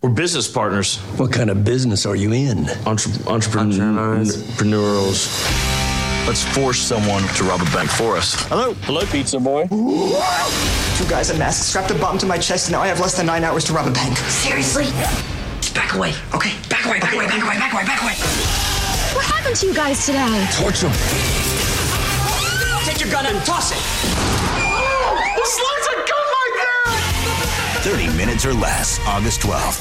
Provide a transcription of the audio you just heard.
We're business partners. What kind of business are you in? Entrepreneurs. Let's force someone to rob a bank for us. Hello, pizza boy. 2 guys in masks strapped a bomb to my chest, and now I have less than 9 hours to rob a bank. Seriously? Just back away. Okay, back away. What happened to you guys today? Torch him. Take your gun and toss it. Who slots a gun like that? 30 Minutes or Less, August 12th.